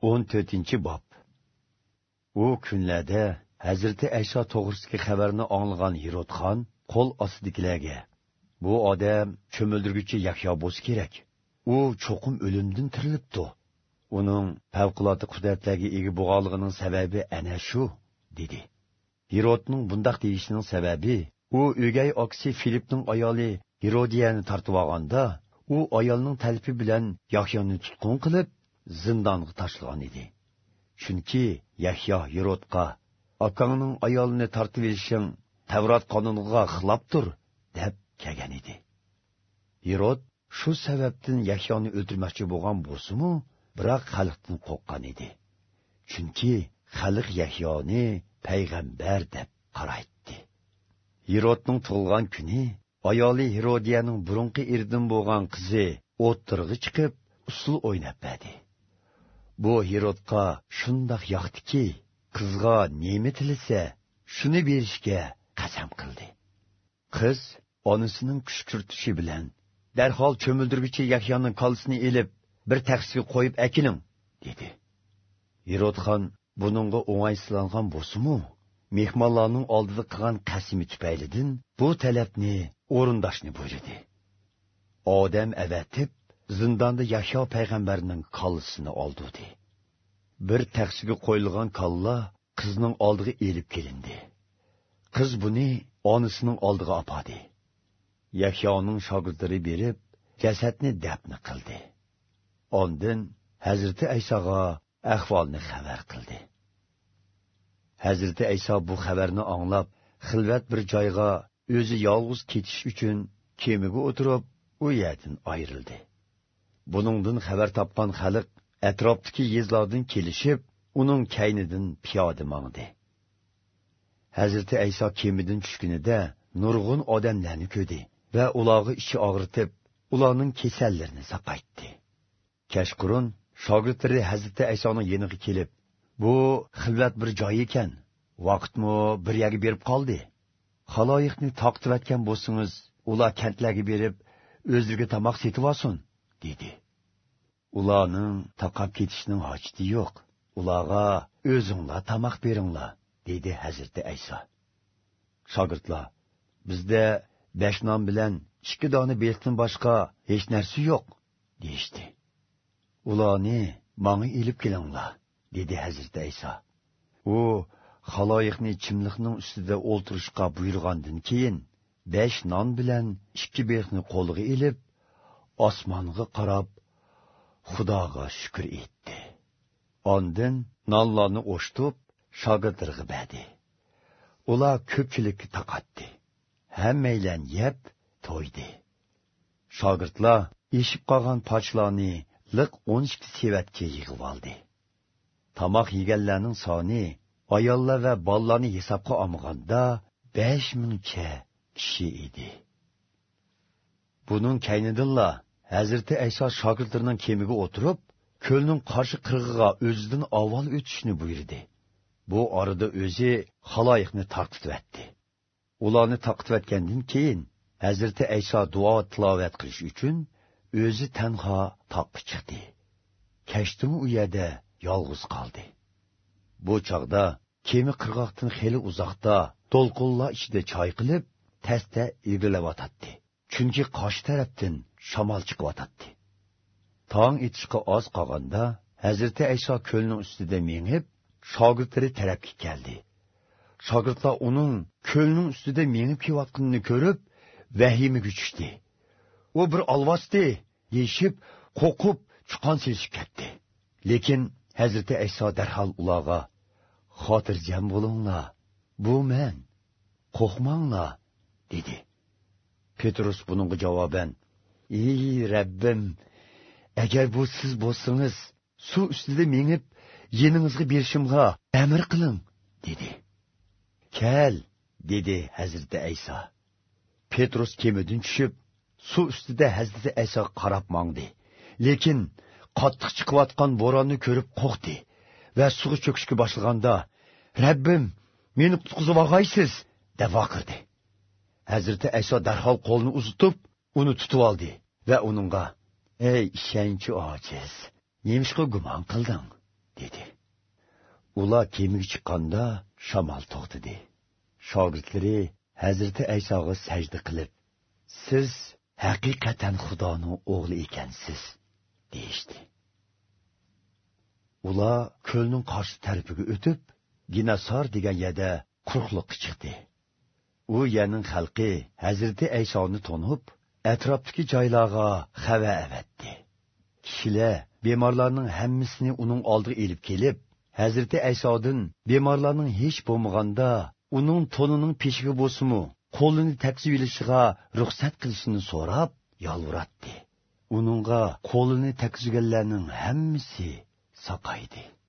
14-bob. U kunlarda Hazreti Ayso to'g'risidagi xabarni anglagan Hirotxon qo'l ostidagilarga: "Bu odam cho'mildirguchi Yahyo bo'lsa kerak. U cho'qim o'limdan tirilibdi. Uning favqulodda qudratlarga ega bo'lganligining sababi ana shu", dedi. Hirotning bundoq deyishining sababi, u o'gay oksi Filipning ayoli Herodiyani tortib olganda, u ayolning talbi bilan Yahyoni tutqun qilib, zindonga tashlagan edi. Chunki Yahyo Hirotga: "Akangning ayolini tortib olishing Tavrat qonuniga xilofdir", deb kelgan edi. Hirot shu sababdan Yahyoni o'ldirmoqchi bo'lgan bo'lsa-mu, biroq xalqdan qo'rqqan edi. Chunki xalq Yahyoni payg'ambar deb qaraydi. Hirotning tug'ilgan kuni ayoli Herodiyaning burunqi eridan bo'lgan qizi o'ttirg'i chiqib, usul o'ynab berdi. Bu Hirotga shundoq yoqdiki, qizga nima tilisa, shuni berishga qasam qildi. Qiz onasining kuchkurtishi bilan: "Darhol cho'mildirguchi Yahyoning kolsini elib, bir taxsiga qo'yib akiling", dedi. Hirotxon buningga o'ng'aysizlangan bo'lsa-mu, mehmonlarning oldida qilgan qasimi tufaylidan bu talabni o'rindashni buyurdi. Odam avatib, zindonda Yahyo payg'ambarning kolsini oldi. Bir taxsiga qo'yilgan kolla qizning oldiga elib kelindi. Qiz buni onasining oldiga apadi. Yahyoning shogirdlari berib, jasadni dafn qildi. Ondan Hazreti Aysoga ahvolni xabar qildi. Hazreti Ayso bu xabarni anglab, xilvat bir joyga o'zi yolg'iz ketish uchun kemaga o'tirib, u yerdan ayrildi. Buningdan xabar topgan xalq atrofdagi yezlardan kelishib, uning kaynidan piyoda mangdi. Hazreti Ayso kemadan tushganida nurg'un odamlarni ko'rdi va ularga ichi og'ritib, ularning kasallarini saqaytdi. Kashqurun shogirdlari Hazreti Aysoning yeniga kelib: "Bu xilvat bir joy ekan, vaqtmi bir yerga berib qoldi. Xaloyiqni taqtivatgan bo'lsangiz, ular kentlarga berib, o'zlariga tomoq setib olsin", dedi. "Ularning taqab ketishning hojati yo'q. Ularga o'zinglar tomoq beringlar", dedi Hazreti Ayso. Shogirdlar: "Bizda 5 non bilan 2 dona beldan boshqa hech narsa yo'q", deyishdi. "Ularni menga elib kelinglar", dedi Hazreti Ayso. U xaloyiqni chimliqning ustida o'ltirishga buyurgandan keyin 5 non bilan 2 belni qo'liga elib, osmonga qarab Xudoga shukr etdi. Ondan nonlarni o'shtib, shogirdlarga berdi. Ular ko'pchilikka taqatdi. Hammaylar yeb to'ydi. Shogirdlar eshib qolgan pochlarni liq 12 sevatga yig'ib oldi. Tomoq yeganlarning soni ayollar va bolalarni hisobga olmaganda 5000 kishi edi. Buning kaynidilla Hazreti Ayso shogirdlarining kemiga o'tirib, ko'lning qarshi qirg'iga o'zidan avval o'tishni buyurdi. Bu orada o'zi xaloyiqni tarqitibdi. Ularni tarqitgandan keyin Hazreti Ayso duo tilovat qilish uchun o'zi tanho toqqa chiqdi. Kashtim u yerda yolg'iz qoldi. Bu chog'da kema qirg'oqdan xeli uzoqda, to'lqinlar ichida choy qilib, tasta ilgilayotdi. Chunki qarshi tarafdan shamol chiqyotdi. Tong etishga oz qolganda, Hazreti Ayso ko'lning ustida mengib, shogirdlari tarafga keldi. Shogirdlar uning ko'lning ustida mengib kelayotganini ko'rib, vahimaga tushdi. U bir alvosdi, yeshib, qo'qib, chiqon silishib ketdi. Lekin Hazreti Ayso darhol ularga: "Xotirjam bo'linglar, bu men, qo'rqmanglar", dedi. Petrus buningga javoban: "Ey Rabbim, agar bu siz bo'lsangiz, suv ustida mengib, yeningizga berishimga amr qiling", dedi. "Kel", dedi Hazreti Ayso. Petrus kemadan tushib, suv ustida Hazreti Aysoga qarab mangdi. Lekin qattiq chiqayotgan bo'ronni ko'rib qo'rqdi va suvga cho'kishga boshlaganda: "Rabbim, meni qutqizib olg'aysiz", deb vaqirdi. Hazreti Ayso darhol qo'lni uzatib, uni tutib oldi va uningga: "Ey ishonchi ojiz, nemishqa gumon qilding?" Ular kemiga chiqqanda shamol to'xtadi. Shogirdlari Hazrati Aysoga sajda qilib, "Siz haqiqatan Xudoning o'g'li ekansiz" deyishdi. Ular ko'lning qarshi tarafiga o'tib, Ginasar degan yerda quruqliqqa chiqdi. U yerning xalqi Hazrati Aysoni tonib, atrofdagi joylarga xabar avatdi. Kishilar bemorlarning hammasini uning oldiga elib kelib, Hazrati Aysodan bemorlarning hech bo'lmaganda uning tonining peshiga bo'lsa-mu, qo'lini taksib ilishiga ruxsat qilishini so'rab, yolvuratdi. Uningga qo'lini taksibganlarning hammasi saqaydi.